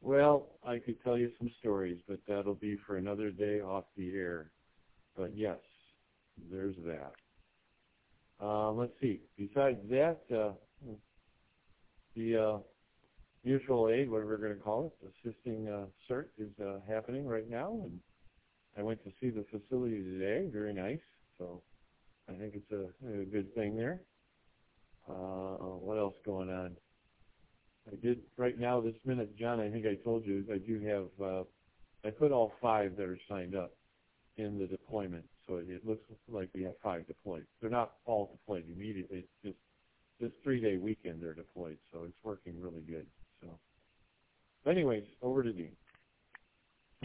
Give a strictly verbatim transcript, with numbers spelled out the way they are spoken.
Well, I could tell you some stories, but that'll be for another day off the air. But yes, there's that. Uh, let's see. Besides that, uh, the uh, mutual aid, whatever we're going to call it, assisting uh, CERT is uh, happening right now. And I went to see the facility today. Very nice. So I think it's a, a good thing there. Uh, what else going on? I did right now this minute, John. I think I told you I do have. Uh, I put all five that are signed up in the deployment, so it, it looks like we have five deployed. They're not all deployed immediately. It's just this three-day weekend they're deployed, so it's working really good. So, anyways, over to Dean.